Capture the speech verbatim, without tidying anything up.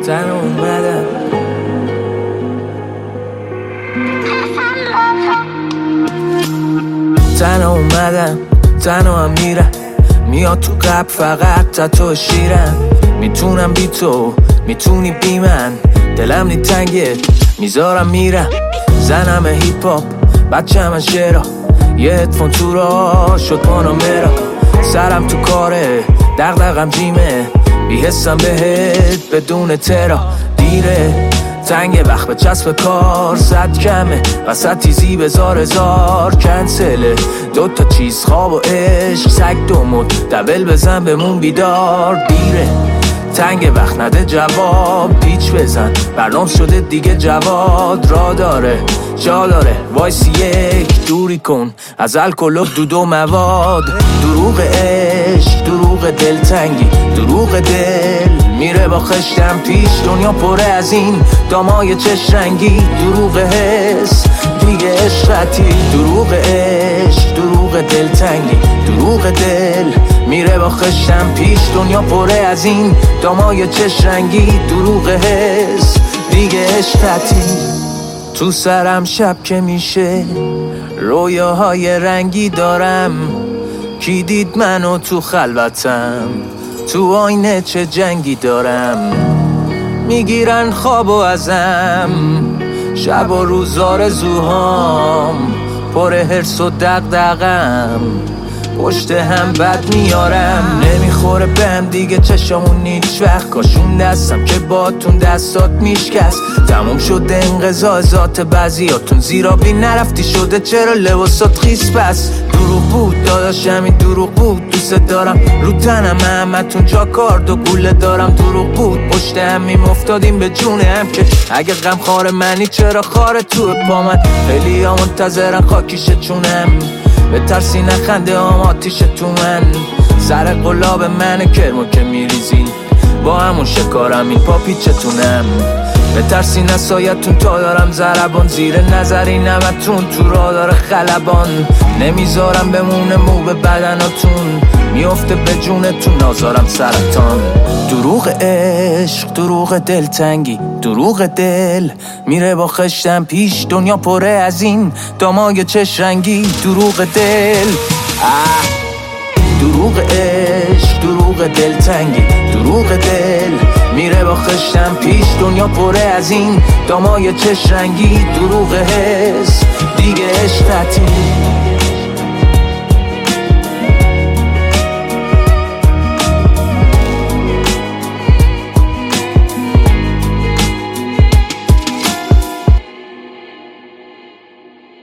تنها اومدم تنها اومدم تنها هم میرم، میاد تو قلب فقط تا تو شیرم. میتونم بی تو، میتونی بی من، دلم نی تنگه میذارم میرم. زنم هیپ هاپ بچه من شعرا، یه هدفون تو را شد پانامرا. سرم تو کاره دغدغم جیمه، بی حسم بهت بدون ترا. دیره تنگ وقت به چسب کار، صد کمه وسط تیزی بزار هزار کنسله. دوتا چیز خواب و عشق، سگ دومون دبل بزن بمون بیدار. دیره تنگ وقت نده جواب، پیچ بزن برنامه شده دیگه جواد. را داره جا داره وایسی یک دوری کن از الکل و دود و مواد. دروغ عشق دروغ دلتنگی، دروغ دل میره با خشتم پیش. دنیا پره از این دامای چش رنگی، دروغ حس دیگه عشقتی. دروغ عشق دروغ دلتنگی، دروغ دل میره با خشتم پیش. دنیا پره از این دامای چش رنگی، دروغ حس دیگه عشقتی. تو سرم شب که میشه رویاهای رنگی دارم، کی دید منو تو خلوتم، تو آینه چه جنگی دارم. میگیرن خوابو ازم شب و روز آرزوهام، پر حرص و دغدغم پشت هم بد میارم. نمیخوره بهم دیگه چشامون هیچ وقت، کاشون دستم که باتون دستات میشکست. تموم شده انقضا ذات بعضیاتون، زیرا بی نرفتی شده چرا لباسات خیس. پس دروغ بود داداشم این دروغ بود، دوست دارم رو تنم همتون جا کارد و گوله دارم. دروغ بود پشت همیم افتادیم به جون هم، که اگه غم خار منی چرا خار تو پا من. خیلی ها منتظرن خاکیشه چونم، به ترسی نخنده هم آتیشه تو من. سر قلاب من کرمو که میریزین، با همون شکارم این پا پیچتونم. به ترسی نسایتون تا دارم زربان، زیر نظری نمتون تو را داره خلبان. نمیذارم بمونه مو به بدناتون، میفته به جونتون نازارم سرطان. دروغ عشق دروغ دلتنگی، دروغ دل میره با خشتم پیش. دنیا پره از این دامای چش رنگی، دروغ دل آه. دروغ عشق دروغ دلتنگی، دروغ دل میره با خشتم پیش. دنیا پره از این دامای چش رنگی، دروغ حس دیگه عشقتی.